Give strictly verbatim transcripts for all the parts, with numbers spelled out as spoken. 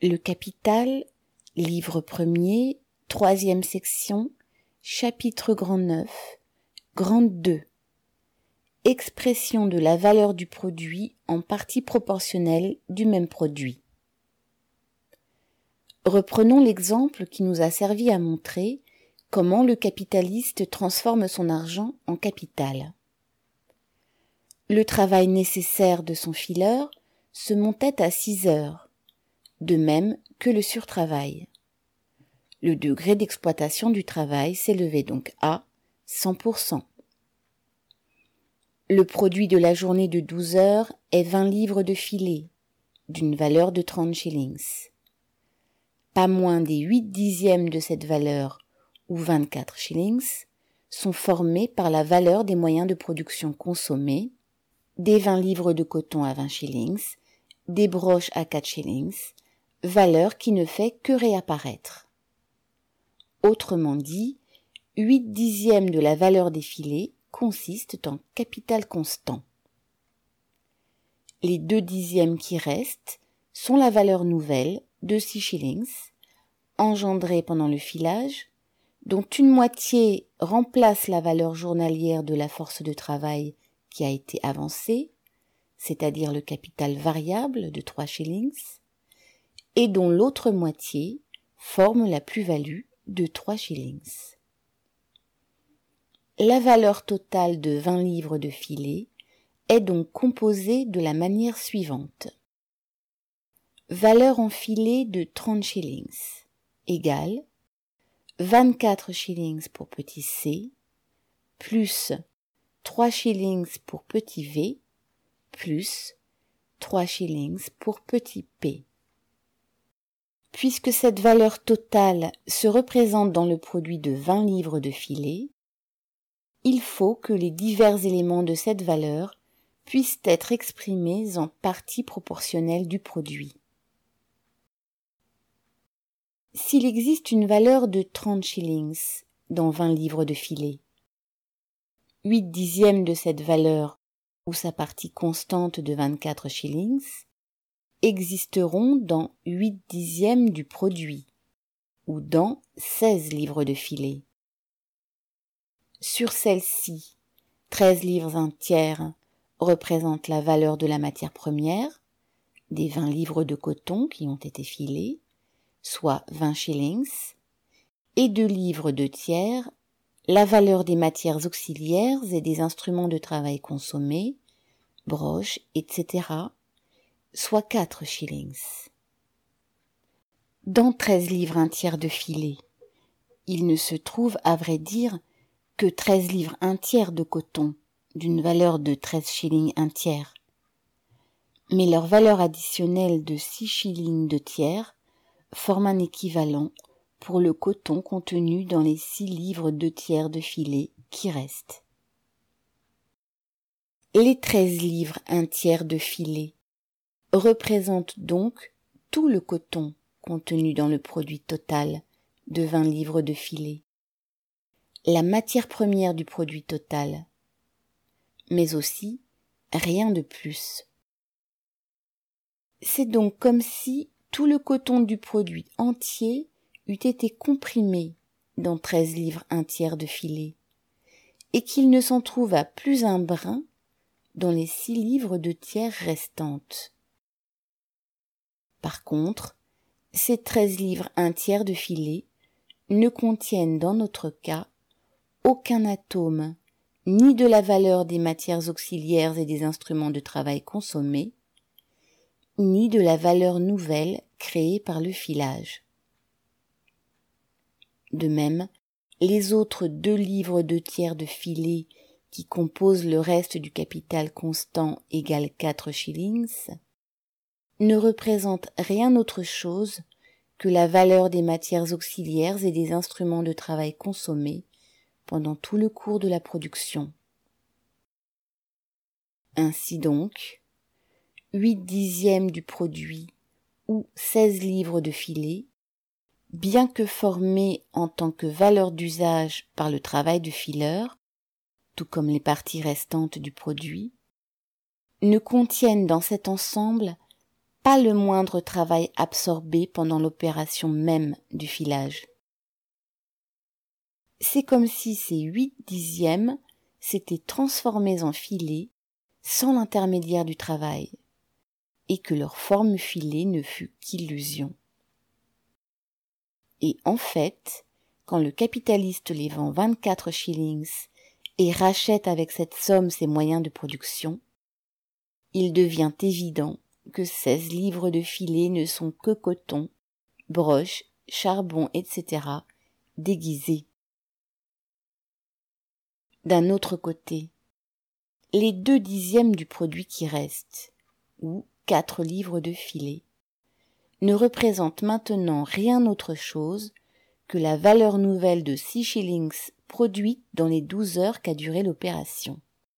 Le capital, livre premier, troisième section, chapitre grand neuf, grande deux. Expression de la valeur du produit en partie proportionnelle du même produit. Reprenons l'exemple qui nous a servi à montrer comment le capitaliste transforme son argent en capital. Le travail nécessaire de son fileur se montait à six heures, de même que le surtravail. Le degré d'exploitation du travail s'élevait donc à cent pour cent. Le produit de la journée de douze heures est vingt livres de filet, d'une valeur de trente shillings. Pas moins des huit dixièmes de cette valeur, ou vingt-quatre shillings, sont formés par la valeur des moyens de production consommés, des vingt livres de coton à vingt shillings, des broches à quatre shillings, valeur qui ne fait que réapparaître. Autrement dit, huit dixièmes de la valeur des filets consistent en capital constant. Les deux dixièmes qui restent sont la valeur nouvelle de six shillings, engendrée pendant le filage, dont une moitié remplace la valeur journalière de la force de travail qui a été avancée, c'est-à-dire le capital variable de trois shillings, et dont l'autre moitié forme la plus-value de trois shillings. La valeur totale de vingt livres de filet est donc composée de la manière suivante. Valeur en filet de trente shillings égale vingt-quatre shillings pour petit c, plus trois shillings pour petit v, plus trois shillings pour petit p. Puisque cette valeur totale se représente dans le produit de vingt livres de filet, il faut que les divers éléments de cette valeur puissent être exprimés en partie proportionnelle du produit. S'il existe une valeur de trente shillings dans vingt livres de filet, huit dixièmes de cette valeur ou sa partie constante de vingt-quatre shillings existeront dans huit dixièmes du produit ou dans seize livres de filet. Sur celle-ci, treize livres un tiers représentent la valeur de la matière première, des vingt livres de coton qui ont été filés, soit vingt shillings, et deux livres deux tiers, la valeur des matières auxiliaires et des instruments de travail consommés, broches, et cetera, soit quatre shillings. Dans treize livres un tiers de filet, il ne se trouve à vrai dire que treize livres un tiers de coton, d'une valeur de treize shillings un tiers. Mais leur valeur additionnelle de six shillings deux tiers forme un équivalent pour le coton contenu dans les six livres deux tiers de filet qui restent. Les treize livres un tiers de filet représentent donc tout le coton contenu dans le produit total de vingt livres de filet, la matière première du produit total, mais aussi rien de plus. C'est donc comme si tout le coton du produit entier eût été comprimé dans treize livres un tiers de filet, et qu'il ne s'en trouva plus un brin dans les six livres de tiers restantes. Par contre, ces treize livres un tiers de filet ne contiennent dans notre cas aucun atome, ni de la valeur des matières auxiliaires et des instruments de travail consommés, ni de la valeur nouvelle créée par le filage. De même, les autres deux livres deux tiers de filet qui composent le reste du capital constant égal quatre shillings ne représentent rien autre chose que la valeur des matières auxiliaires et des instruments de travail consommés pendant tout le cours de la production. Ainsi donc, huit dixièmes du produit ou seize livres de filet, bien que formés en tant que valeur d'usage par le travail du fileur, tout comme les parties restantes du produit, ne contiennent dans cet ensemble pas le moindre travail absorbé pendant l'opération même du filage. C'est comme si ces huit dixièmes s'étaient transformés en filets sans l'intermédiaire du travail, et que leur forme filée ne fut qu'illusion. Et en fait, quand le capitaliste les vend vingt-quatre shillings et rachète avec cette somme ses moyens de production, il devient évident que seize livres de filets ne sont que coton, broche, charbon, et cetera déguisés. D'un autre côté, les deux dixièmes du produit qui reste, ou quatre livres de filets, ne représentent maintenant rien autre chose que la valeur nouvelle de six shillings produite dans les douze heures qu'a duré l'opération.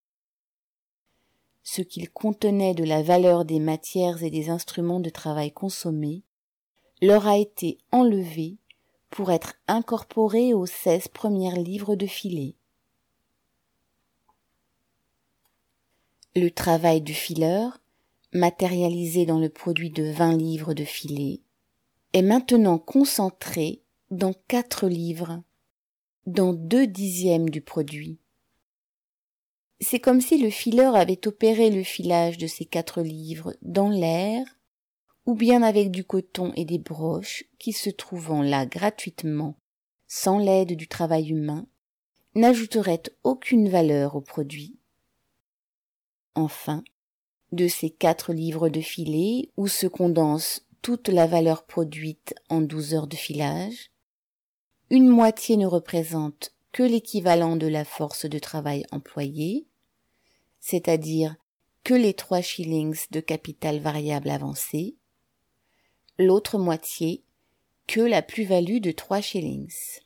Ce qu'il contenait de la valeur des matières et des instruments de travail consommés leur a été enlevé pour être incorporé aux seize premières livres de filets. Le travail du fileur, matérialisé dans le produit de vingt livres de filets, est maintenant concentré dans quatre livres, dans deux dixièmes du produit. C'est comme si le fileur avait opéré le filage de ces quatre livres dans l'air, ou bien avec du coton et des broches qui, se trouvant là gratuitement, sans l'aide du travail humain, n'ajouteraient aucune valeur au produit. Enfin, de ces quatre livres de filets, où se condense toute la valeur produite en douze heures de filage, une moitié ne représente que l'équivalent de la force de travail employée, c'est-à-dire que les trois shillings de capital variable avancé, l'autre moitié que la plus-value de trois shillings.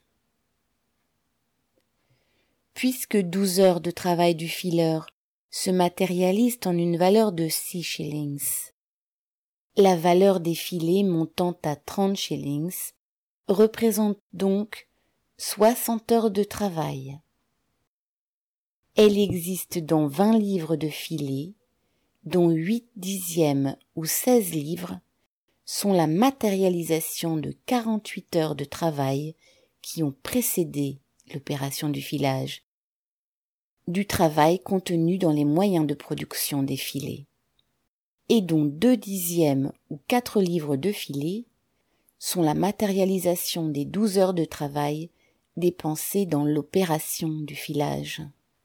Puisque douze heures de travail du fileur se matérialisent en une valeur de six shillings, la valeur des filets montant à trente shillings représente donc soixante heures de travail. Elle existe dans vingt livres de filets, dont huit dixièmes ou seize livres sont la matérialisation de quarante-huit heures de travail qui ont précédé l'opération du filage, du travail contenu dans les moyens de production des filets, et dont deux dixièmes ou quatre livres de filets sont la matérialisation des douze heures de travail dépensées dans l'opération du filage.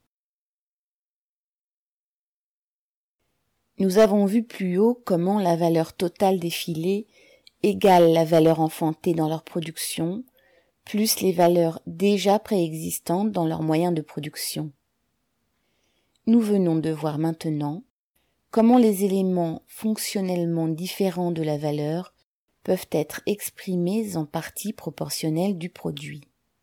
Nous avons vu plus haut comment la valeur totale des filets égale la valeur enfantée dans leur production, plus les valeurs déjà préexistantes dans leurs moyens de production. Nous venons de voir maintenant comment les éléments fonctionnellement différents de la valeur peuvent être exprimés en partie proportionnelle du produit.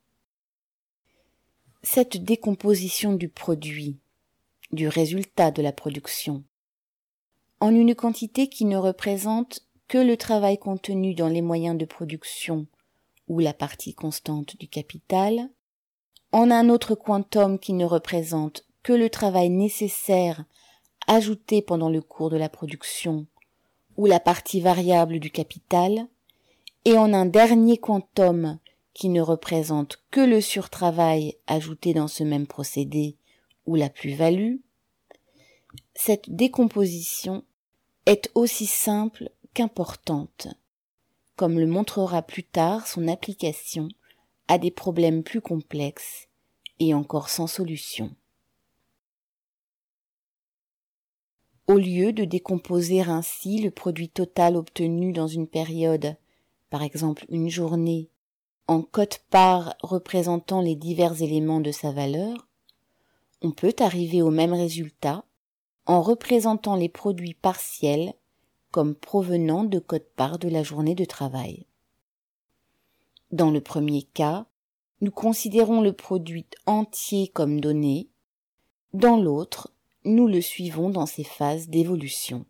Cette décomposition du produit, du résultat de la production, en une quantité qui ne représente que le travail contenu dans les moyens de production ou la partie constante du capital, en un autre quantum qui ne représente que le travail nécessaire ajouté pendant le cours de la production ou la partie variable du capital, et en un dernier quantum qui ne représente que le surtravail ajouté dans ce même procédé ou la plus-value, cette décomposition est aussi simple qu'importante, comme le montrera plus tard son application à des problèmes plus complexes et encore sans solution. Au lieu de décomposer ainsi le produit total obtenu dans une période, par exemple une journée, en quote-part représentant les divers éléments de sa valeur, on peut arriver au même résultat en représentant les produits partiels comme provenant de quote-part de la journée de travail. Dans le premier cas, nous considérons le produit entier comme donné, dans l'autre, nous le suivons dans ses phases d'évolution.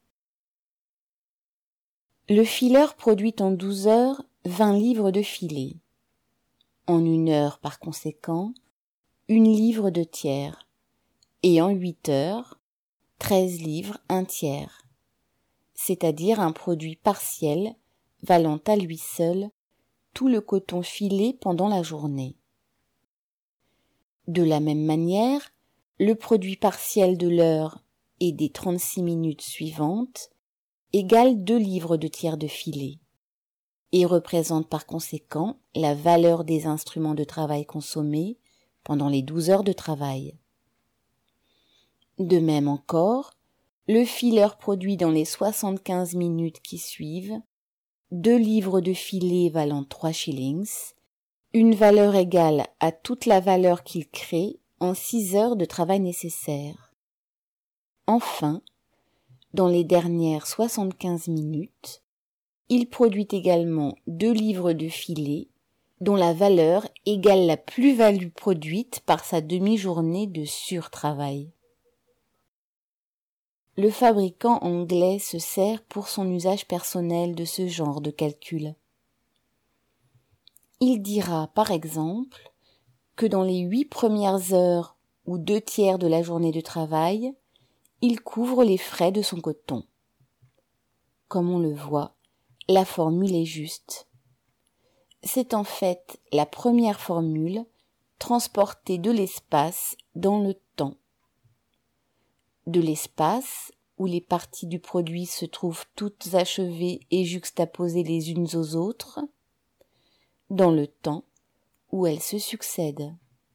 Le fileur produit en douze heures vingt livres de filets. En une heure, par conséquent, une livre de tiers. Et en huit heures, treize livres un tiers. c'est-à-dire un produit partiel valant à lui seul tout le coton filé pendant la journée. De la même manière, le produit partiel de l'heure et des trente-six minutes suivantes égale deux livres de tiers de filet et représente par conséquent la valeur des instruments de travail consommés pendant les douze heures de travail. De même encore, le fileur produit dans les soixante-quinze minutes qui suivent deux livres de filet valant trois shillings, une valeur égale à toute la valeur qu'il crée en six heures de travail nécessaires. Enfin, dans les dernières soixante-quinze minutes, il produit également deux livres de filet dont la valeur égale la plus-value produite par sa demi-journée de surtravail. Le fabricant anglais se sert pour son usage personnel de ce genre de calcul. Il dira par exemple que dans les huit premières heures ou deux tiers de la journée de travail, il couvre les frais de son coton. Comme on le voit, la formule est juste. C'est en fait la première formule transportée de l'espace dans le temps. De l'espace où les parties du produit se trouvent toutes achevées et juxtaposées les unes aux autres, dans le temps où elles se succèdent.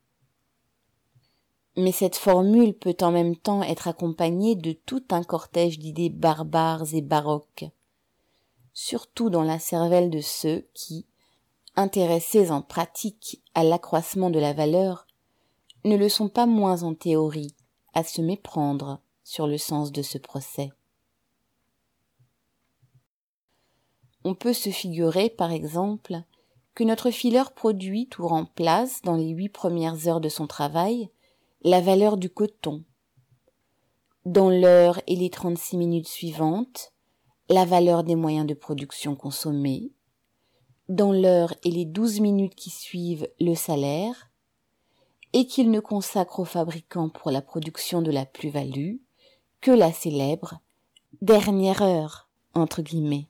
Mais cette formule peut en même temps être accompagnée de tout un cortège d'idées barbares et baroques, surtout dans la cervelle de ceux qui, intéressés en pratique à l'accroissement de la valeur, ne le sont pas moins en théorie à se méprendre sur le sens de ce procès. On peut se figurer, par exemple, que notre fileur produit ou remplace dans les huit premières heures de son travail la valeur du coton. Dans l'heure et les trente-six minutes suivantes, la valeur des moyens de production consommés. Dans l'heure et les douze minutes qui suivent, le salaire, et qu'il ne consacre au fabricant pour la production de la plus-value que la célèbre « dernière heure » entre guillemets.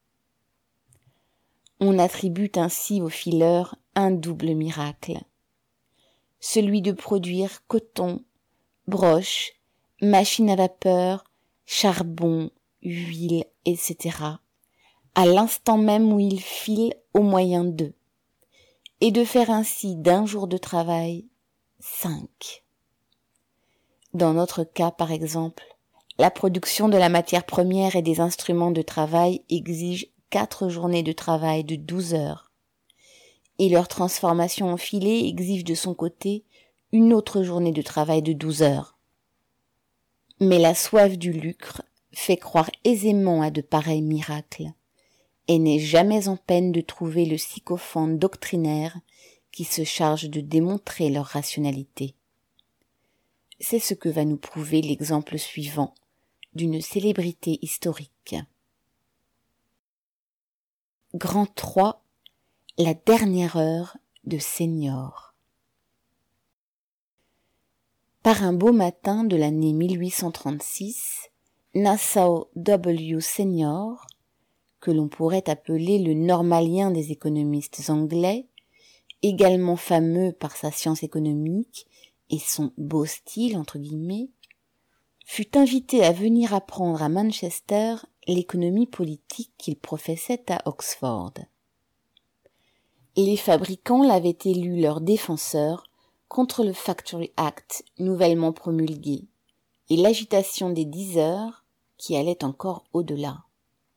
On attribue ainsi au fileur un double miracle, celui de produire coton, broche, machine à vapeur, charbon, huile, et cetera, à l'instant même où il file au moyen d'eux, et de faire ainsi d'un jour de travail, cinq. Dans notre cas, par exemple, la production de la matière première et des instruments de travail exige quatre journées de travail de douze heures, et leur transformation en filet exige de son côté une autre journée de travail de douze heures. Mais la soif du lucre fait croire aisément à de pareils miracles, et n'est jamais en peine de trouver le sycophante doctrinaire qui se charge de démontrer leur rationalité. C'est ce que va nous prouver l'exemple suivant d'une célébrité historique. Grand trois, la dernière heure de Senior. Par un beau matin de l'année mille huit cent trente-six, Nassau W. Senior, que l'on pourrait appeler le normalien des économistes anglais, également fameux par sa science économique et son beau style entre guillemets, fut invité à venir apprendre à Manchester l'économie politique qu'il professait à Oxford. Les fabricants l'avaient élu leur défenseur contre le Factory Act nouvellement promulgué et l'agitation des dix heures qui allait encore au-delà.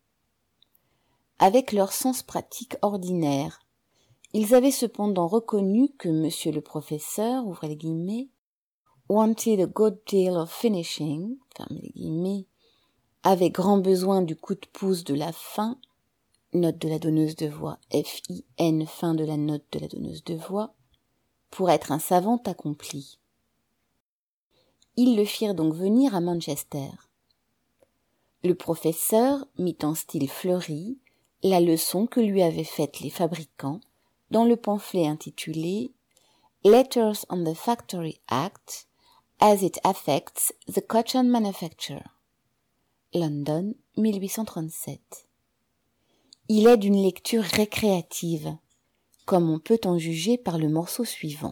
Avec leur sens pratique ordinaire, ils avaient cependant reconnu que monsieur le professeur, ouvrez les guillemets, wanted a good deal of finishing, fermez les guillemets, avait grand besoin du coup de pouce de la fin, note de la donneuse de voix, F I N, fin de la note de la donneuse de voix, pour être un savant accompli. Ils le firent donc venir à Manchester. Le professeur mit en style fleuri la leçon que lui avaient faite les fabricants dans le pamphlet intitulé « Letters on the Factory Act as it affects the cotton manufacture » London, mille huit cent trente-sept. Il est d'une lecture récréative, comme on peut en juger par le morceau suivant.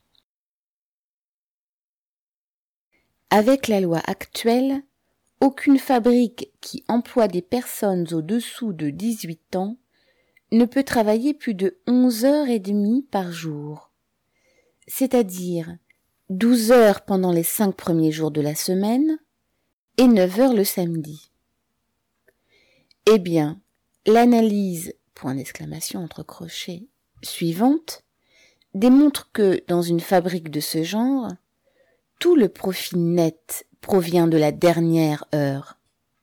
Avec la loi actuelle, aucune fabrique qui emploie des personnes au-dessous de dix-huit ans ne peut travailler plus de onze heures et demie par jour, c'est-à-dire douze heures pendant les cinq premiers jours de la semaine et neuf heures le samedi. Eh bien, l'analyse, point d'exclamation entre crochets, suivante, démontre que, dans une fabrique de ce genre, tout le profit net provient de la dernière heure.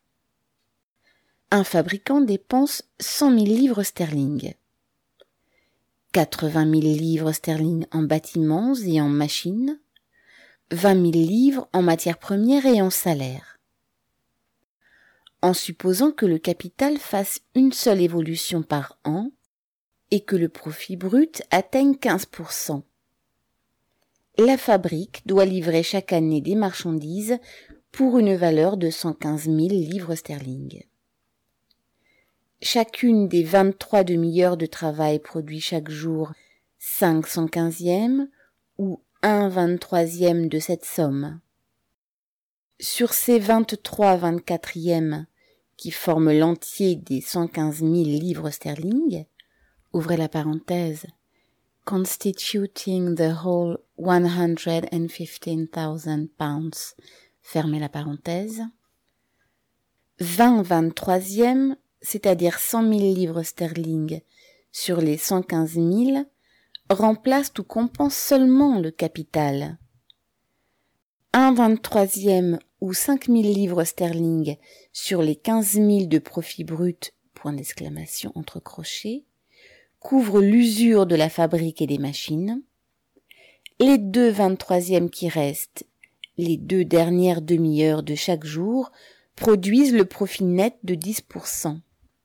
Un fabricant dépense cent mille livres sterling, quatre-vingt mille livres sterling en bâtiments et en machines, vingt mille livres en matières premières et en salaire. En supposant que le capital fasse une seule évolution par an et que le profit brut atteigne quinze pour cent. La fabrique doit livrer chaque année des marchandises pour une valeur de cent quinze mille livres sterling. Chacune des vingt-trois demi-heures de travail produit chaque jour cinq cent quinzièmes ou un vingt-troisième de cette somme. Sur ces vingt-trois vingt-quatrièmes qui forment l'entier des cent quinze mille livres sterling, ouvrez la parenthèse, constituting the whole one hundred fifteen thousand pounds, fermez la parenthèse, vingt vingt-troisièmes, c'est-à-dire cent mille livres sterling sur les cent quinze mille, remplacent ou compensent seulement le capital. Un vingt-troisième ou cinq mille livres sterling sur les quinze mille de profit brut, point d'exclamation entre crochets, couvre l'usure de la fabrique et des machines. Les deux vingt-troisièmes qui restent, les deux dernières demi-heures de chaque jour, produisent le profit net de dix pour cent.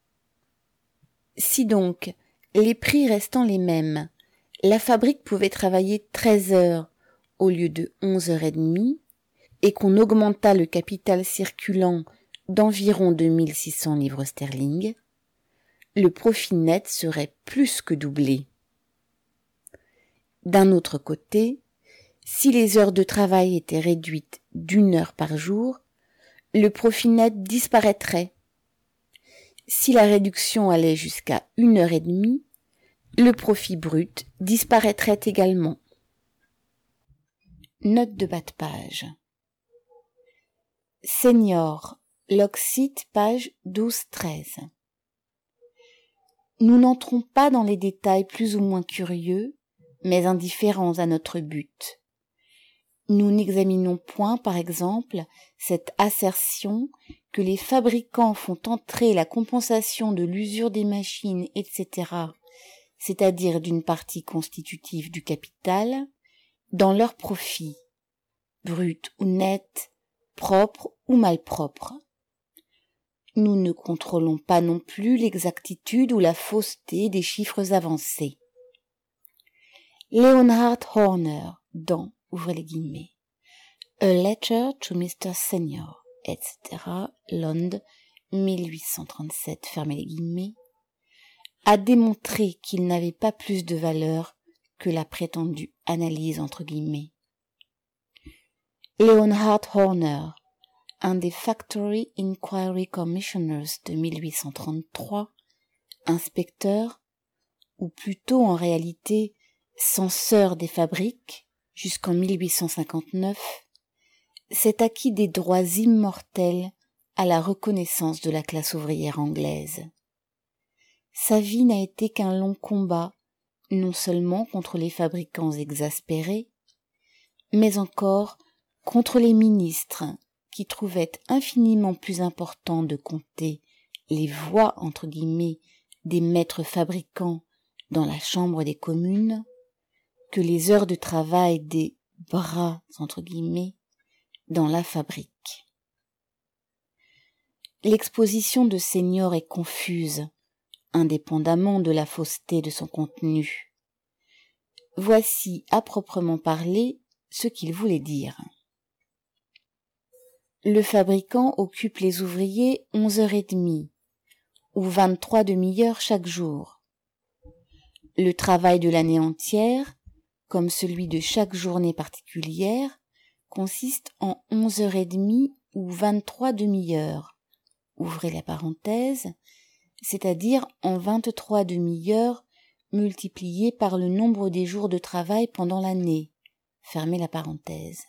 Si donc, les prix restant les mêmes, la fabrique pouvait travailler treize heures au lieu de onze heures et demie, et qu'on augmentât le capital circulant d'environ deux mille six cents livres sterling, le profit net serait plus que doublé. D'un autre côté, si les heures de travail étaient réduites d'une heure par jour, le profit net disparaîtrait. Si la réduction allait jusqu'à une heure et demie, le profit brut disparaîtrait également. Note de bas de page. Senior, Locksit, page douze treize. Nous n'entrons pas dans les détails plus ou moins curieux, mais indifférents à notre but. Nous n'examinons point, par exemple, cette assertion que les fabricants font entrer la compensation de l'usure des machines, et cetera, c'est-à-dire d'une partie constitutive du capital, dans leur profit, brut ou net, propre ou malpropre. Nous ne contrôlons pas non plus l'exactitude ou la fausseté des chiffres avancés. Leonhard Horner, dans, ouvrez les guillemets, A Letter to mister Senior, et cetera, Londres, mille huit cent trente-sept, fermez les guillemets, a démontré qu'il n'avait pas plus de valeur que la prétendue analyse entre guillemets. Leonhard Horner, un des Factory Inquiry Commissioners de mille huit cent trente-trois, inspecteur, ou plutôt en réalité censeur des fabriques, jusqu'en mille huit cent cinquante-neuf, s'est acquis des droits immortels à la reconnaissance de la classe ouvrière anglaise. Sa vie n'a été qu'un long combat, non seulement contre les fabricants exaspérés, mais encore contre les ministres qui trouvaient infiniment plus important de compter les voix entre guillemets des maîtres fabricants dans la chambre des communes que les heures de travail des bras entre guillemets dans la fabrique. L'exposition de Senior est confuse, indépendamment de la fausseté de son contenu. Voici à proprement parler ce qu'il voulait dire. le fabricant occupe les ouvriers onze heures trente, ou vingt-trois demi-heures chaque jour. Le travail de l'année entière, comme celui de chaque journée particulière, consiste en onze heures trente ou vingt-trois demi-heures, ouvrez la parenthèse, c'est-à-dire en vingt-trois demi-heures multipliées par le nombre des jours de travail pendant l'année, fermez la parenthèse.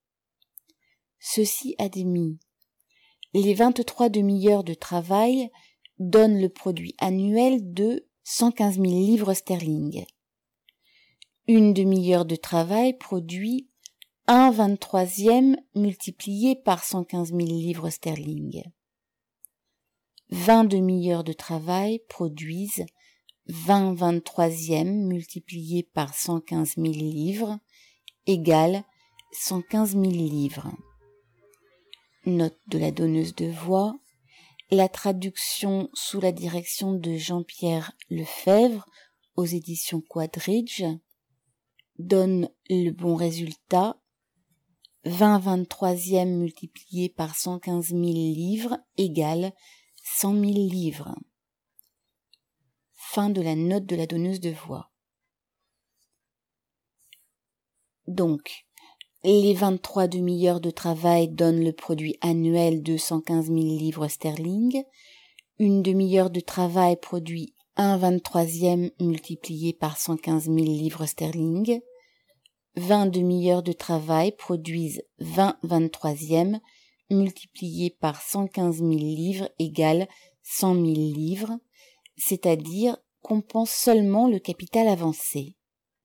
Ceci admis, les vingt-trois demi-heures de travail donnent le produit annuel de cent quinze mille livres sterling. Une demi-heure de travail produit un vingt-troisième multiplié par cent quinze mille livres sterling. vingt demi-heures de travail produisent vingt vingt-troisième multiplié par cent quinze mille livres égale cent quinze mille livres. Note de la donneuse de voix, la traduction sous la direction de Jean-Pierre Lefebvre aux éditions Quadridge donne le bon résultat, vingt vingt-troisième multiplié par cent quinze mille livres égale cent mille livres. Fin de la note de la donneuse de voix. Donc, les vingt-trois demi-heures de travail donnent le produit annuel de cent quinze mille livres sterling. Une demi-heure de travail produit un vingt-troisième multiplié par cent quinze mille livres sterling. vingt demi-heures de travail produisent vingt vingt-troisième multiplié par cent quinze mille livres égale cent mille livres, c'est-à-dire compense seulement le capital avancé.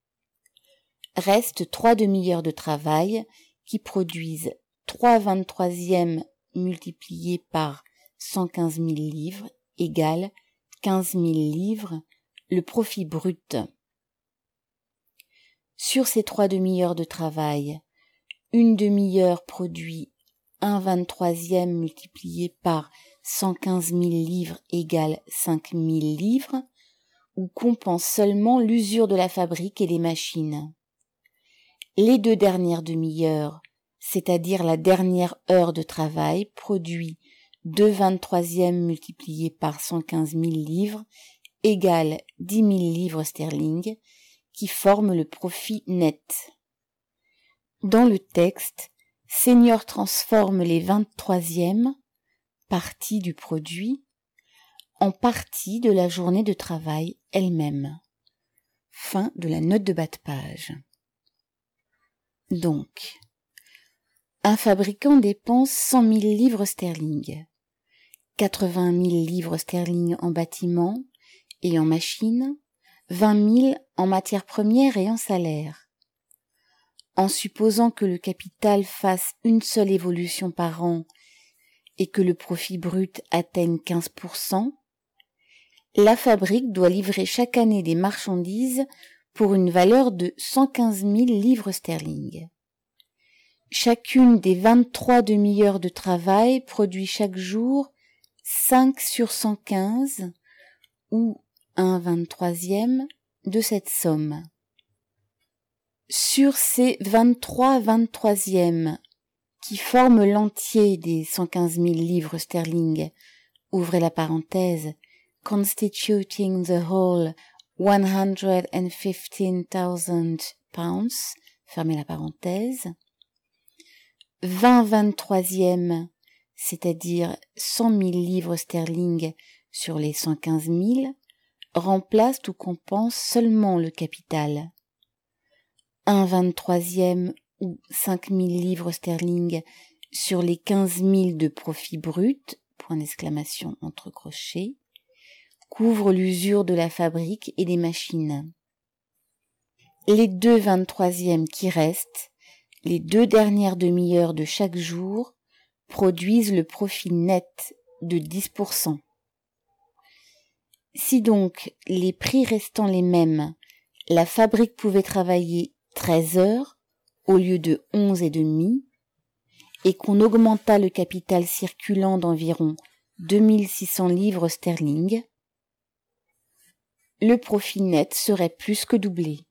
Reste trois demi-heures de travail qui produisent trois vingt-troisième multiplié par cent quinze mille livres égale quinze mille livres, le profit brut. Sur ces trois demi-heures de travail, une demi-heure produit un vingt-troisième multiplié par cent quinze mille livres égale cinq mille livres, ou compense seulement l'usure de la fabrique et des machines. Les deux dernières demi-heures, c'est-à-dire la dernière heure de travail, produit deux vingt-troisième multiplié par cent quinze mille livres égale dix mille livres sterling, qui forment le profit net. Dans le texte, Senior transforme les vingt-troisièmes, partie du produit, en partie de la journée de travail elle-même. Fin de la note de bas de page. Donc, un fabricant dépense cent mille livres sterling, quatre-vingt mille livres sterling en bâtiment et en machines, vingt mille en matières premières et en salaire. En supposant que le capital fasse une seule évolution par an et que le profit brut atteigne quinze pour cent, la fabrique doit livrer chaque année des marchandises pour une valeur de cent quinze mille livres sterling. Chacune des vingt-trois demi-heures de travail produit chaque jour cinq sur cent quinze ou un vingt-troisième de cette somme. Sur ces vingt-trois vingt-troisièmes qui forment l'entier des cent quinze mille livres sterling, ouvrez la parenthèse, constituting the whole one hundred fifteen thousand pounds, fermez la parenthèse, vingt vingt-troisièmes, c'est-à-dire cent mille livres sterling sur les cent quinze mille, remplacent ou compensent seulement le capital. Un vingt-troisième ou cinq mille livres sterling sur les quinze mille de profit brut, point d'exclamation entre crochets, couvre l'usure de la fabrique et des machines. Les deux vingt-troisièmes qui restent, les deux dernières demi-heures de chaque jour, produisent le profit net de dix pour cent. Si donc, les prix restant les mêmes, la fabrique pouvait travailler treize heures au lieu de onze et demi, et qu'on augmenta le capital circulant d'environ deux mille six cents livres sterling, le profit net serait plus que doublé.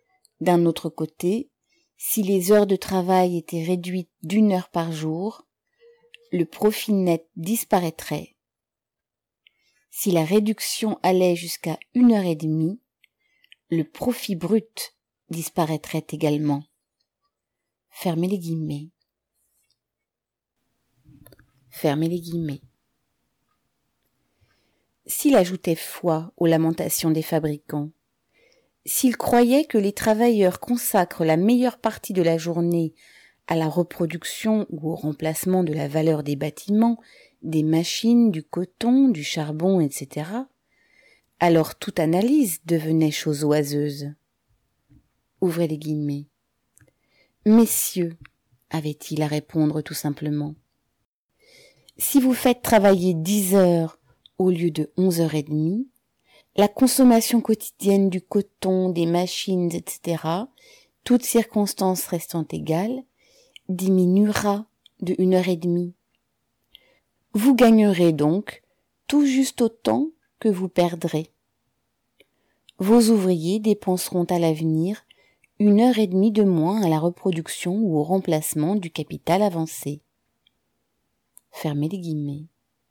D'un autre côté, si les heures de travail étaient réduites d'une heure par jour, le profit net disparaîtrait. Si la réduction allait jusqu'à une heure et demie, le profit brut disparaîtrait également. Fermez les guillemets. Fermez les guillemets. S'il ajoutait foi aux lamentations des fabricants, s'il croyait que les travailleurs consacrent la meilleure partie de la journée à la reproduction ou au remplacement de la valeur des bâtiments, des machines, du coton, du charbon, et cetera, alors toute analyse devenait chose oiseuse. Ouvrez les guillemets. Messieurs, avait-il à répondre tout simplement, si vous faites travailler dix heures au lieu de onze heures et demie, la consommation quotidienne du coton, des machines, et cetera, toutes circonstances restant égales, diminuera de une heure et demie. Vous gagnerez donc tout juste autant que vous perdrez. Vos ouvriers dépenseront à l'avenir une heure et demie de moins à la reproduction ou au remplacement du capital avancé. Fermez les guillemets.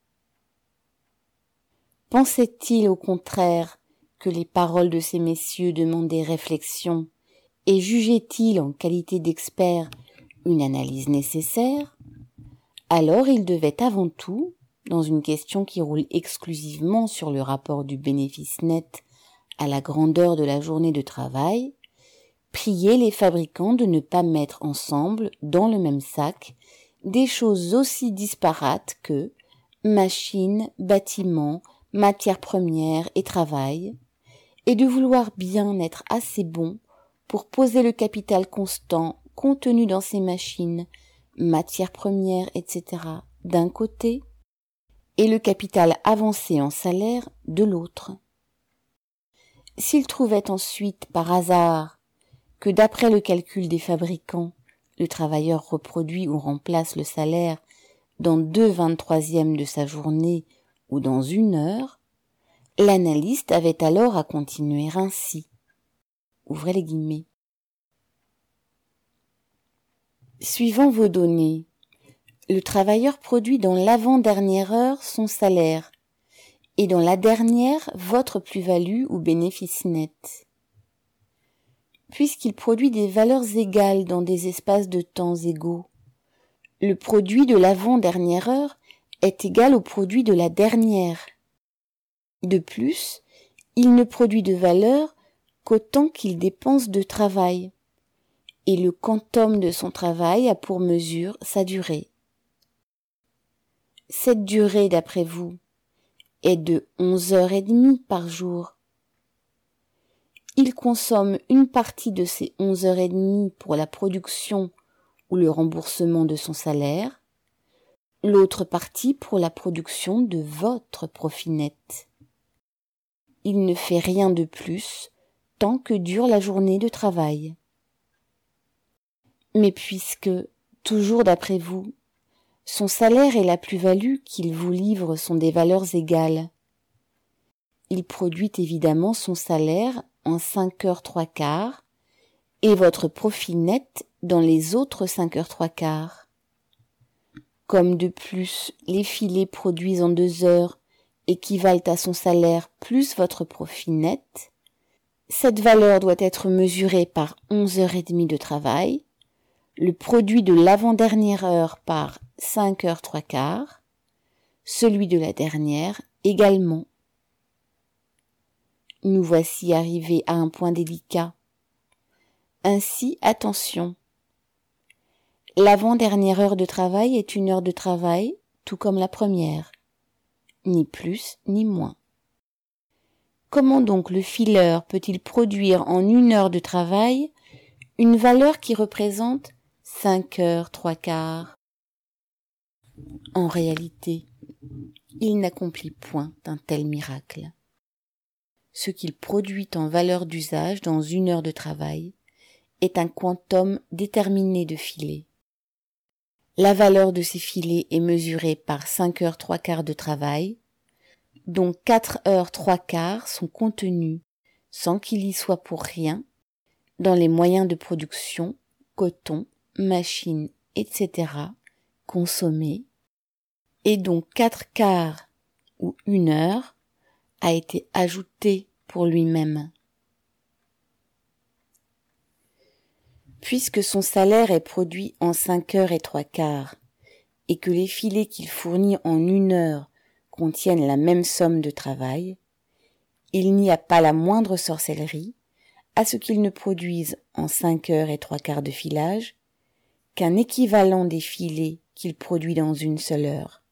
Pensait-il au contraire que les paroles de ces messieurs demandaient réflexion et jugeait-il en qualité d'expert une analyse nécessaire? Alors il devait avant tout, dans une question qui roule exclusivement sur le rapport du bénéfice net à la grandeur de la journée de travail, prier les fabricants de ne pas mettre ensemble, dans le même sac, des choses aussi disparates que machines, bâtiments, matières premières et travail, et de vouloir bien être assez bon pour poser le capital constant contenu dans ces machines, matières premières, et cetera d'un côté, et le capital avancé en salaire de l'autre. S'il trouvait ensuite par hasard que d'après le calcul des fabricants, le travailleur reproduit ou remplace le salaire dans deux vingt-troisièmes de sa journée ou dans une heure, l'analyste avait alors à continuer ainsi. Ouvrez les guillemets. Suivant vos données, le travailleur produit dans l'avant-dernière heure son salaire et dans la dernière votre plus-value ou bénéfice net. Puisqu'il produit des valeurs égales dans des espaces de temps égaux, le produit de l'avant-dernière heure est égal au produit de la dernière. De plus, il ne produit de valeur qu'autant qu'il dépense de travail, et le quantum de son travail a pour mesure sa durée. Cette durée, d'après vous, est de onze heures et demie par jour. Il consomme une partie de ces onze heures et demie pour la production ou le remboursement de son salaire, l'autre partie pour la production de votre profit net. Il ne fait rien de plus tant que dure la journée de travail. Mais puisque, toujours d'après vous, son salaire et la plus-value qu'il vous livre sont des valeurs égales, il produit évidemment son salaire en cinq heures trois quarts et votre profit net dans les autres cinq heures trois quarts. Comme de plus les filets produits en deux heures équivalent à son salaire plus votre profit net, cette valeur doit être mesurée par onze heures et demie de travail, le produit de l'avant-dernière heure par cinq heures trois quarts, celui de la dernière également. Nous voici arrivés à un point délicat. Ainsi, attention. L'avant-dernière heure de travail est une heure de travail, tout comme la première. Ni plus, ni moins. Comment donc le fileur peut-il produire en une heure de travail une valeur qui représente cinq heures trois quarts? En réalité, il n'accomplit point un tel miracle. Ce qu'il produit en valeur d'usage dans une heure de travail est un quantum déterminé de filets. La valeur de ces filets est mesurée par cinq heures trois quarts de travail, dont quatre heures trois quarts sont contenus, sans qu'il y soit pour rien, dans les moyens de production, coton, machines, et cetera, consommés et dont quatre quarts ou une heure a été ajouté pour lui-même. Puisque son salaire est produit en cinq heures et trois quarts, et que les filets qu'il fournit en une heure contiennent la même somme de travail, il n'y a pas la moindre sorcellerie à ce qu'il ne produise en cinq heures et trois quarts de filage qu'un équivalent des filets qu'il produit dans une seule heure.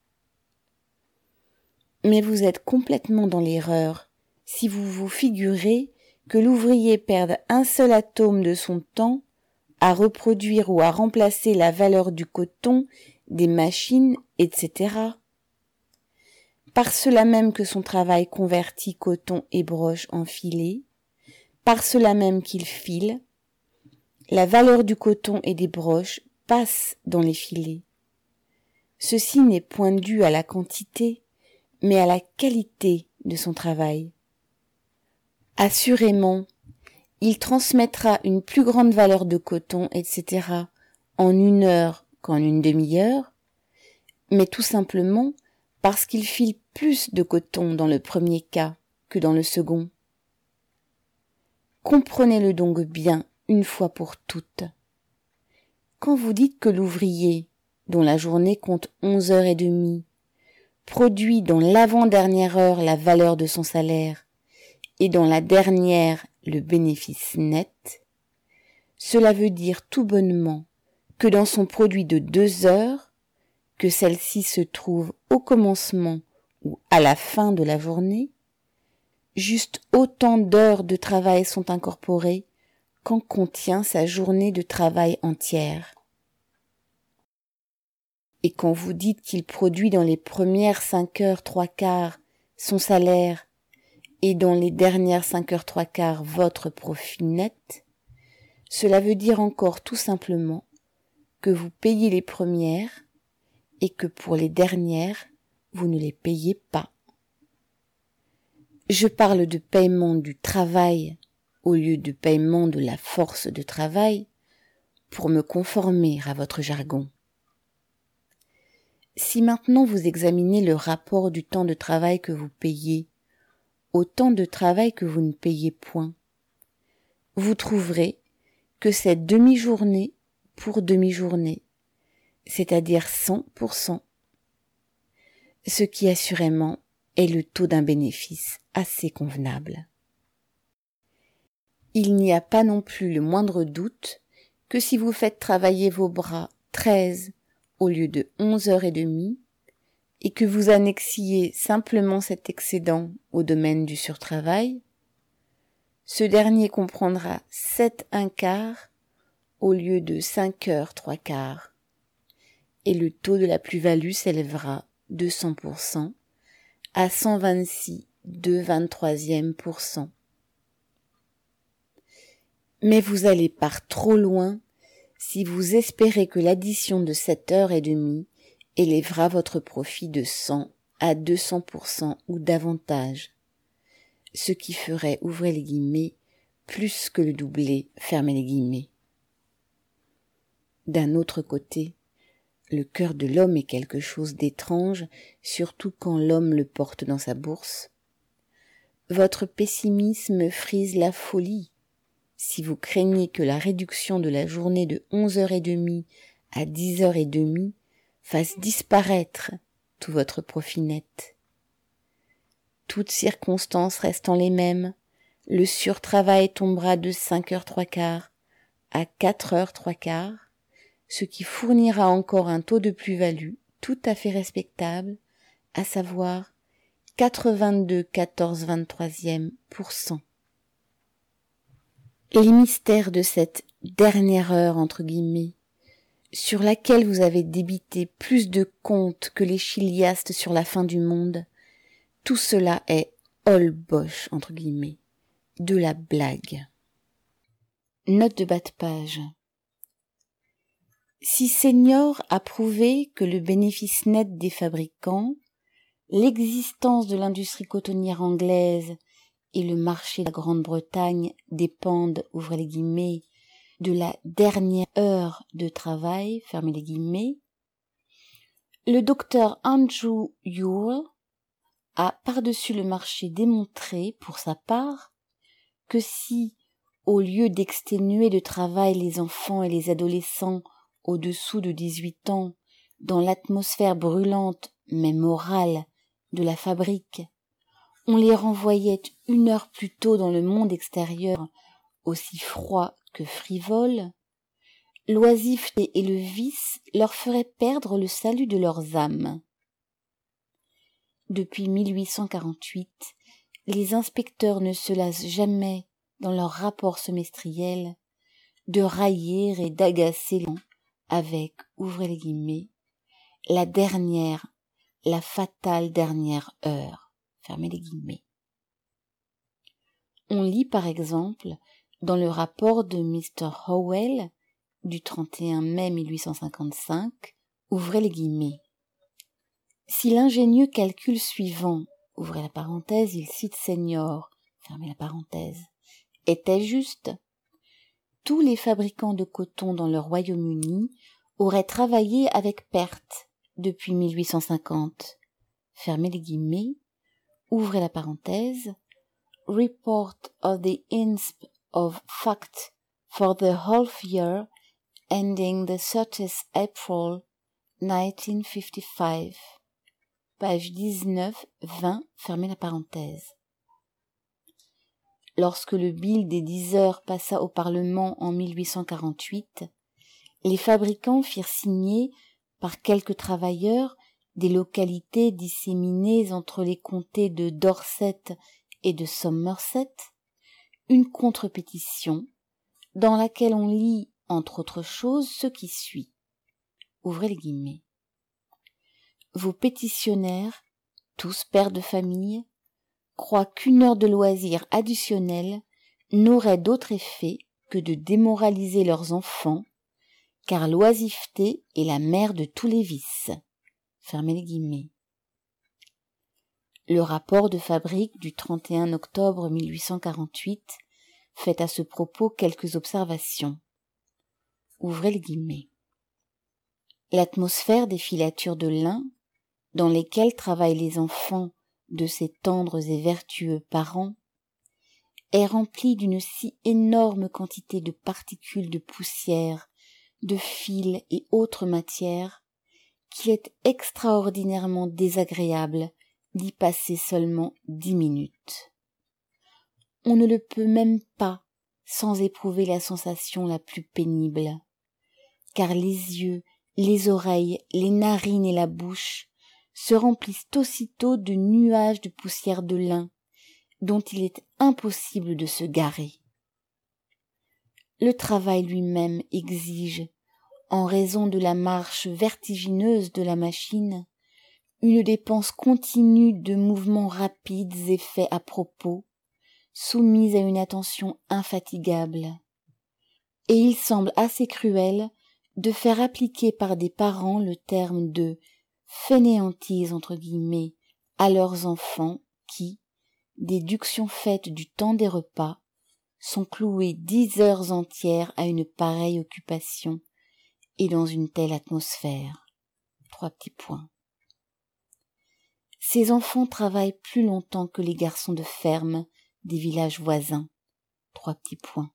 Mais vous êtes complètement dans l'erreur si vous vous figurez que l'ouvrier perde un seul atome de son temps à reproduire ou à remplacer la valeur du coton, des machines, et cetera. Par cela même que son travail convertit coton et broche en filets, par cela même qu'il file, la valeur du coton et des broches passe dans les filets. Ceci n'est point dû à la quantité, mais à la qualité de son travail. Assurément, il transmettra une plus grande valeur de coton, et cetera en une heure qu'en une demi-heure, mais tout simplement parce qu'il file plus de coton dans le premier cas que dans le second. Comprenez-le donc bien une fois pour toutes. Quand vous dites que l'ouvrier, dont la journée compte onze heures et demie, produit dans l'avant-dernière heure la valeur de son salaire et dans la dernière le bénéfice net, cela veut dire tout bonnement que dans son produit de deux heures, que celle-ci se trouve au commencement ou à la fin de la journée, juste autant d'heures de travail sont incorporées qu'en contient sa journée de travail entière. Et quand vous dites qu'il produit dans les premières cinq heures trois quarts son salaire et dans les dernières cinq heures trois quarts votre profit net, cela veut dire encore tout simplement que vous payez les premières et que pour les dernières, vous ne les payez pas. Je parle de paiement du travail au lieu de paiement de la force de travail pour me conformer à votre jargon. Si maintenant vous examinez le rapport du temps de travail que vous payez au temps de travail que vous ne payez point, vous trouverez que c'est demi-journée pour demi-journée, c'est-à-dire cent pour cent, ce qui assurément est le taux d'un bénéfice assez convenable. Il n'y a pas non plus le moindre doute que si vous faites travailler vos bras treize au lieu de onze heures et demie, et que vous annexiez simplement cet excédent au domaine du surtravail, ce dernier comprendra sept un quart au lieu de cinq heures trois quarts, et le taux de la plus-value s'élèvera de cent pour cent à cent vingt-six deux vingt-troisième pour cent. Mais vous allez par trop loin si vous espérez que l'addition de sept heures et demie élèvera votre profit de cent à deux cents pour cent ou davantage, ce qui ferait, ouvrez les guillemets, plus que le doublé, fermez les guillemets. D'un autre côté, le cœur de l'homme est quelque chose d'étrange, surtout quand l'homme le porte dans sa bourse. Votre pessimisme frise la folie si vous craignez que la réduction de la journée de onze heures et demie à dix heures et demie fasse disparaître tout votre profit net. Toutes circonstances restant les mêmes, le surtravail tombera de cinq heures trois quarts à quatre heures trois quarts, ce qui fournira encore un taux de plus-value tout à fait respectable, à savoir quatre-vingt-deux quatorze vingt-troisième pour cent. Les mystères de cette dernière heure entre guillemets, sur laquelle vous avez débité plus de comptes que les chiliastes sur la fin du monde, tout cela est holboche entre guillemets, de la blague. Note de bas de page. Si Senior a prouvé que le bénéfice net des fabricants, l'existence de l'industrie cotonnière anglaise et le marché de la Grande-Bretagne dépendent, ouvrez les guillemets, de la dernière heure de travail, fermez les guillemets, Le docteur Andrew Ewell a par-dessus le marché démontré, pour sa part, que si, au lieu d'exténuer de travail les enfants et les adolescents au-dessous de dix-huit ans dans l'atmosphère brûlante mais morale de la fabrique, on les renvoyait une heure plus tôt dans le monde extérieur aussi froid que frivole, l'oisiveté et le vice leur feraient perdre le salut de leurs âmes. Depuis mille huit cent quarante-huit, les inspecteurs ne se lassent jamais, dans leurs rapports semestriels, de railler et d'agacer les gens avec, ouvrez les guillemets, la dernière, la fatale dernière heure, fermez les guillemets. On lit par exemple, dans le rapport de mister Howell, du trente et un mai mille huit cent cinquante-cinq, ouvrez les guillemets. Si l'ingénieux calcul suivant, ouvrez la parenthèse, il cite Senior, fermez la parenthèse, était juste, tous les fabricants de coton dans le Royaume-Uni auraient travaillé avec perte depuis mille huit cent cinquante, fermez les guillemets, ouvrez la parenthèse, Report of the Insp of Fact for the half year ending the thirtieth April nineteen fifty-five, page dix-neuf vingt, fermez la parenthèse. Lorsque le bill des dix heures passa au Parlement en mille huit cent quarante-huit, les fabricants firent signer par quelques travailleurs des localités disséminées entre les comtés de Dorset et de Somerset une contre-pétition dans laquelle on lit, entre autres choses, ce qui suit. Ouvrez les guillemets. Vos pétitionnaires, tous pères de famille, croient qu'une heure de loisir additionnelle n'aurait d'autre effet que de démoraliser leurs enfants, car l'oisiveté est la mère de tous les vices. Fermez les guillemets. Le rapport de fabrique du trente et un octobre mille huit cent quarante-huit fait à ce propos quelques observations. Ouvrez les guillemets. L'atmosphère des filatures de lin, dans lesquelles travaillent les enfants de ces tendres et vertueux parents, est remplie d'une si énorme quantité de particules de poussière, de fils et autres matières, qu'il est extraordinairement désagréable d'y passer seulement dix minutes. On ne le peut même pas sans éprouver la sensation la plus pénible, car les yeux, les oreilles, les narines et la bouche se remplissent aussitôt de nuages de poussière de lin, dont il est impossible de se garer. Le travail lui-même exige, en raison de la marche vertigineuse de la machine, une dépense continue de mouvements rapides et faits à propos, soumise à une attention infatigable. Et il semble assez cruel de faire appliquer par des parents le terme de fainéantise entre guillemets à leurs enfants qui, déduction faite du temps des repas, sont cloués dix heures entières à une pareille occupation et dans une telle atmosphère. Trois petits points. Ces enfants travaillent plus longtemps que les garçons de ferme des villages voisins. Trois petits points.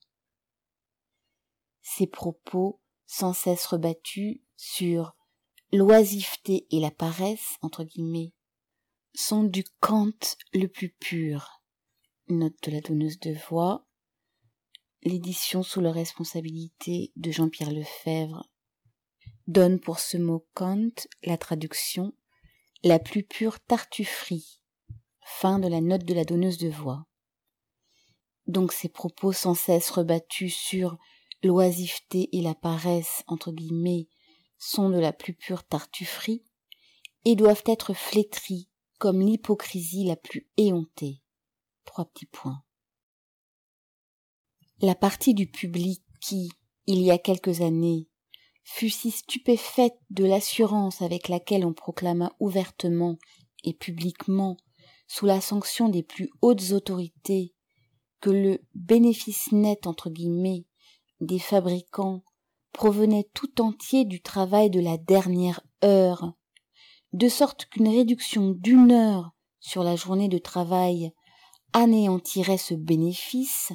Ces propos, sans cesse rebattus sur l'oisiveté et la paresse, entre guillemets, sont du Kant le plus pur. Note de la donneuse de voix. L'édition sous la responsabilité de Jean-Pierre Lefebvre donne pour ce mot Kant la traduction « la plus pure tartufferie ». Fin de la note de la donneuse de voix. Donc ces propos sans cesse rebattus sur l'oisiveté et la paresse, entre guillemets, sont de la plus pure tartufferie et doivent être flétris comme l'hypocrisie la plus éhontée. Trois petits points. La partie du public qui, il y a quelques années, fut si stupéfaite de l'assurance avec laquelle on proclama ouvertement et publiquement, sous la sanction des plus hautes autorités, que le bénéfice net, entre guillemets, des fabricants provenait tout entier du travail de la dernière heure, de sorte qu'une réduction d'une heure sur la journée de travail anéantirait ce bénéfice,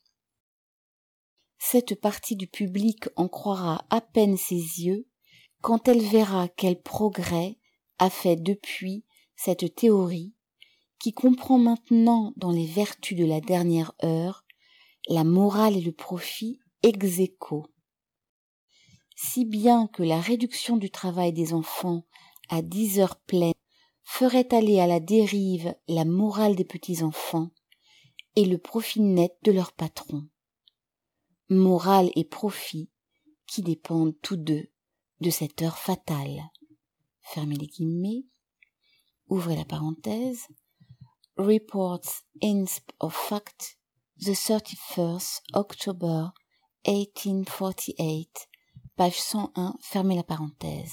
cette partie du public en croira à peine ses yeux quand elle verra quel progrès a fait depuis cette théorie qui comprend maintenant dans les vertus de la dernière heure la morale et le profit ex aequo. Si bien que la réduction du travail des enfants à dix heures pleines ferait aller à la dérive la morale des petits-enfants et le profit net de leur patron. Morale et profit qui dépendent tous deux de cette heure fatale. Fermez les guillemets, ouvrez la parenthèse. Reports Insp of Fact, the thirty-first October eighteen forty-eight, page cent un, fermez la parenthèse.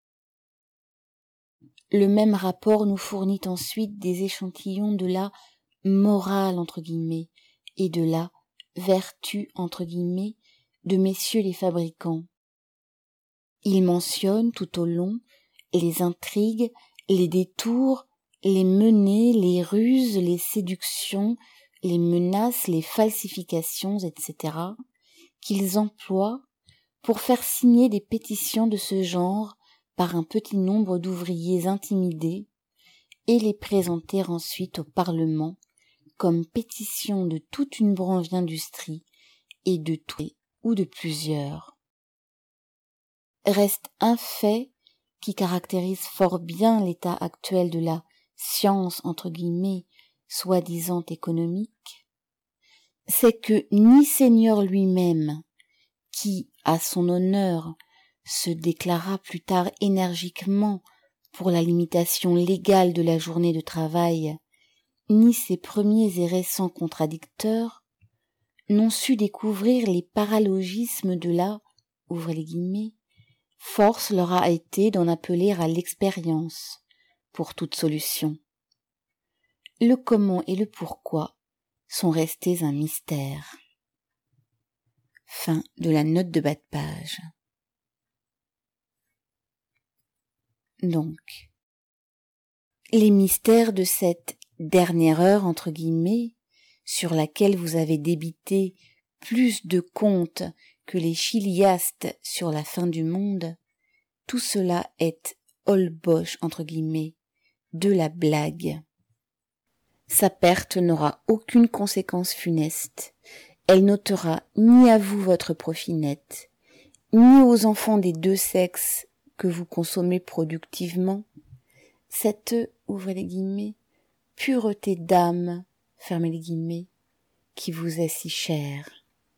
Le même rapport nous fournit ensuite des échantillons de la morale entre guillemets et de la vertu entre guillemets de messieurs les fabricants. Il mentionne tout au long les intrigues, les détours, les menées, les ruses, les séductions, les menaces, les falsifications, et cetera qu'ils emploient pour faire signer des pétitions de ce genre par un petit nombre d'ouvriers intimidés et les présenter ensuite au Parlement comme pétitions de toute une branche d'industrie et de tous ou de plusieurs. Reste un fait qui caractérise fort bien l'état actuel de la science entre guillemets soi-disant économique, c'est que ni Seigneur lui-même, qui, à son honneur, se déclara plus tard énergiquement pour la limitation légale de la journée de travail, ni ses premiers et récents contradicteurs, n'ont su découvrir les paralogismes de la, ouvrez les guillemets, force leur a été d'en appeler à l'expérience pour toute solution. Le comment et le pourquoi sont restés un mystère. Fin de la note de bas de page. Donc, les mystères de cette dernière heure, entre guillemets, sur laquelle vous avez débité plus de comptes que les chiliastes sur la fin du monde, tout cela est holboche, entre guillemets, de la blague. Sa perte n'aura aucune conséquence funeste. Elle n'ôtera ni à vous votre profit net, ni aux enfants des deux sexes que vous consommez productivement, cette, ouvrez les guillemets, pureté d'âme, fermez les guillemets, qui vous est si chère.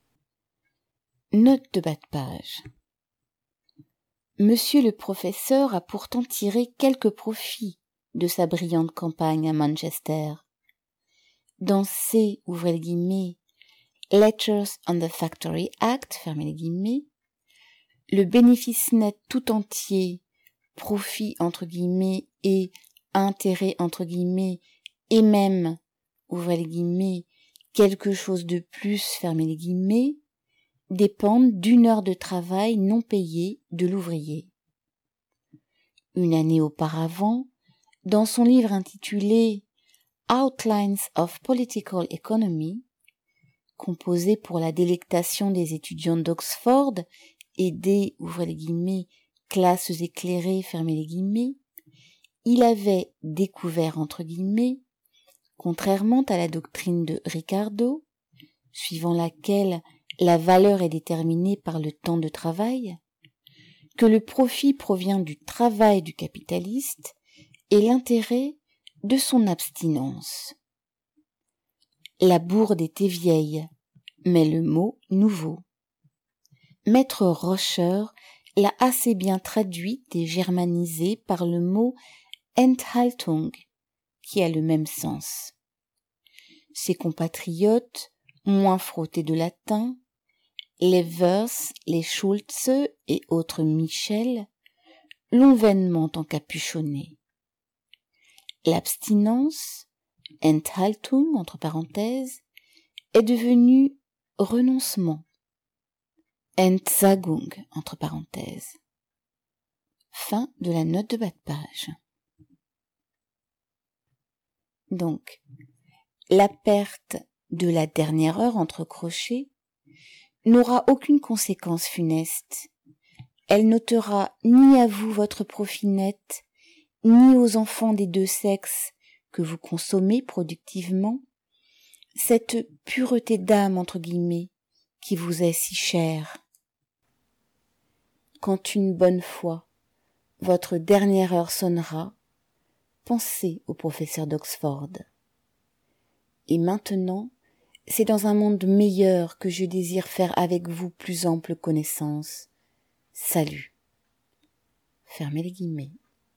Note de bas de page. Monsieur le professeur a pourtant tiré quelques profits de sa brillante campagne à Manchester. Dans ses, ouvrez les guillemets, Letters on the Factory Act, fermez les guillemets, le bénéfice net tout entier, profit entre guillemets et intérêt entre guillemets, et même, ouvrez les guillemets, quelque chose de plus, fermez les guillemets, dépendent d'une heure de travail non payée de l'ouvrier. Une année auparavant, dans son livre intitulé Outlines of Political Economy, composé pour la délectation des étudiants d'Oxford et des, ouvrez les guillemets, classes éclairées, fermez les guillemets, il avait découvert, entre guillemets, contrairement à la doctrine de Ricardo, suivant laquelle la valeur est déterminée par le temps de travail, que le profit provient du travail du capitaliste et l'intérêt de son abstinence. La bourde était vieille, mais le mot nouveau. Maître Roscher l'a assez bien traduite et germanisée par le mot Enthaltung, qui a le même sens. Ses compatriotes, moins frottés de latin, les Wers, les Schulze et autres Michel, l'ont vainement encapuchonné. L'abstinence, Enthaltung, entre parenthèses, est devenue renoncement, Entsagung, entre parenthèses. Fin de la note de bas de page. Donc, la perte de la dernière heure entre crochets n'aura aucune conséquence funeste. Elle n'ôtera ni à vous votre profit net, ni aux enfants des deux sexes que vous consommez productivement, cette pureté d'âme entre guillemets qui vous est si chère. Quand une bonne fois votre dernière heure sonnera, pensez au professeur d'Oxford. Et maintenant, c'est dans un monde meilleur que je désire faire avec vous plus ample connaissance. Salut. Fermez les guillemets.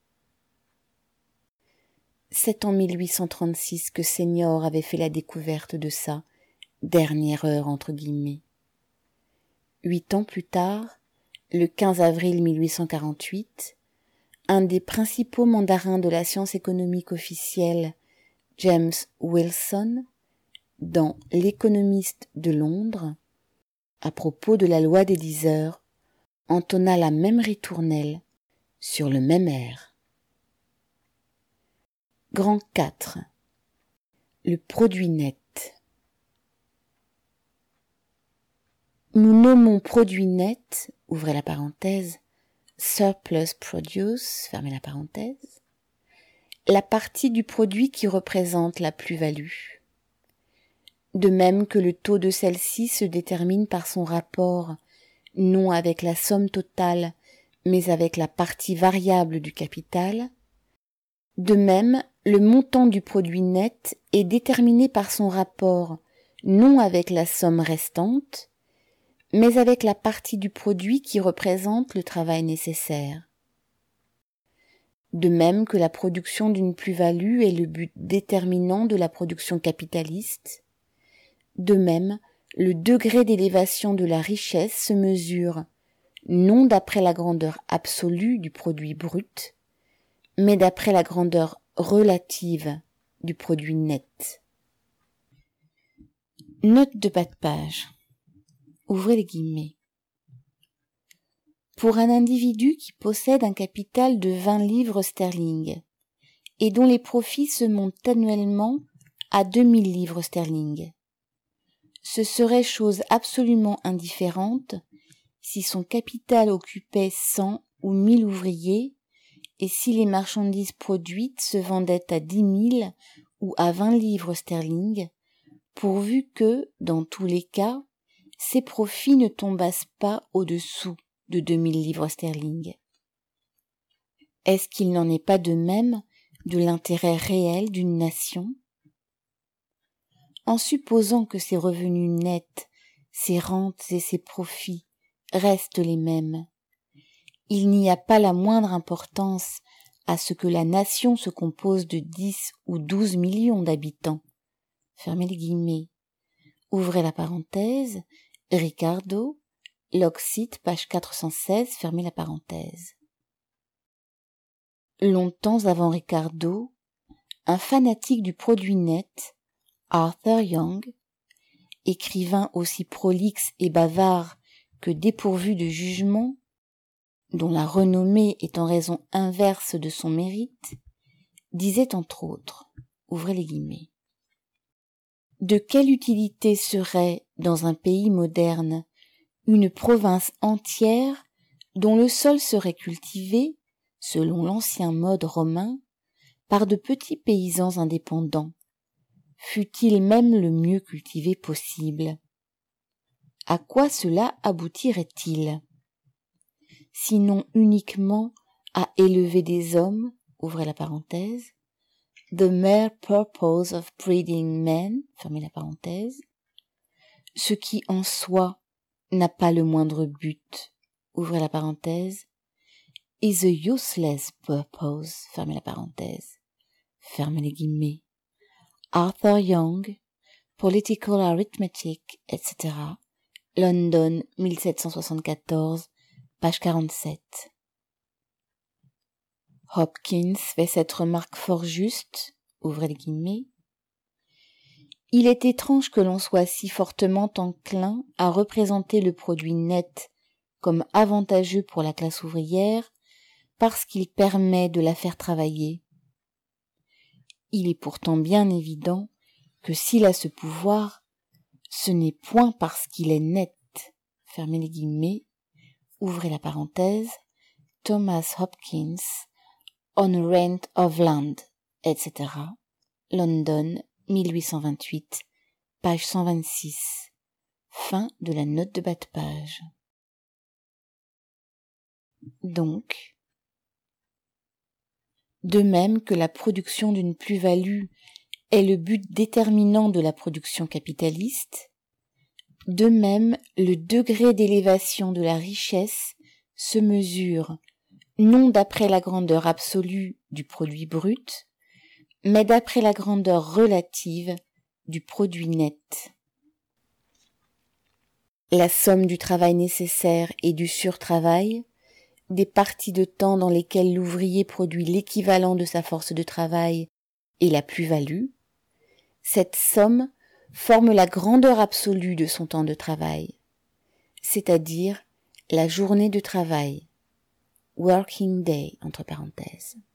C'est en mille huit cent trente-six que Senior avait fait la découverte de sa dernière heure entre guillemets. Huit ans plus tard, le quinze avril mille huit cent quarante-huit, un des principaux mandarins de la science économique officielle, James Wilson, dans L'Économiste de Londres, à propos de la loi des dix heures, entonna la même ritournelle sur le même air. Grand quatre. Le produit net. Nous nommons produit net, ouvrez la parenthèse, surplus produce, fermez la parenthèse, la partie du produit qui représente la plus-value. De même que le taux de celle-ci se détermine par son rapport, non avec la somme totale, mais avec la partie variable du capital, de même, le montant du produit net est déterminé par son rapport, non avec la somme restante, mais avec la partie du produit qui représente le travail nécessaire. De même que la production d'une plus-value est le but déterminant de la production capitaliste, de même, le degré d'élévation de la richesse se mesure non d'après la grandeur absolue du produit brut, mais d'après la grandeur relative du produit net. Note de bas de page. Ouvrez les guillemets. Pour un individu qui possède un capital de vingt livres sterling et dont les profits se montent annuellement à deux mille livres sterling, ce serait chose absolument indifférente si son capital occupait cent ou mille ouvriers et si les marchandises produites se vendaient à dix mille ou à vingt livres sterling, pourvu que, dans tous les cas, ces profits ne tombassent pas au-dessous de deux mille livres sterling. Est-ce qu'il n'en est pas de même de l'intérêt réel d'une nation? En supposant que ses revenus nets, ses rentes et ses profits restent les mêmes, il n'y a pas la moindre importance à ce que la nation se compose de dix ou douze millions d'habitants. Fermez les guillemets. Ouvrez la parenthèse. Ricardo, Locksit, page quatre cent seize, fermez la parenthèse. Longtemps avant Ricardo, un fanatique du produit net, Arthur Young, écrivain aussi prolixe et bavard que dépourvu de jugement, dont la renommée est en raison inverse de son mérite, disait entre autres, ouvrez les guillemets, de quelle utilité serait, dans un pays moderne, une province entière dont le sol serait cultivé, selon l'ancien mode romain, par de petits paysans indépendants, fût-il même le mieux cultivé possible? À quoi cela aboutirait-il? Sinon uniquement à élever des hommes, ouvrez la parenthèse, the mere purpose of breeding men, fermez la parenthèse, ce qui en soi n'a pas le moindre but, ouvrez la parenthèse, is a useless purpose, fermez la parenthèse, fermez les guillemets. Arthur Young, Political Arithmetic, et cetera, London, mille sept cent soixante-quatorze, page quarante-sept. Hopkins fait cette remarque fort juste, ouvrez les guillemets. Il est étrange que l'on soit si fortement enclin à représenter le produit net comme avantageux pour la classe ouvrière, parce qu'il permet de la faire travailler. Il est pourtant bien évident que s'il a ce pouvoir, ce n'est point parce qu'il est net, fermez les guillemets, ouvrez la parenthèse, Thomas Hopkins, On a Rent of Land, et cetera, London, mille huit cent vingt-huit, page cent vingt-six, fin de la note de bas de page. Donc, de même que la production d'une plus-value est le but déterminant de la production capitaliste, de même le degré d'élévation de la richesse se mesure non d'après la grandeur absolue du produit brut, mais d'après la grandeur relative du produit net. La somme du travail nécessaire et du surtravail, des parties de temps dans lesquelles l'ouvrier produit l'équivalent de sa force de travail et la plus-value, cette somme forme la grandeur absolue de son temps de travail, c'est-à-dire la journée de travail, working day entre parenthèses.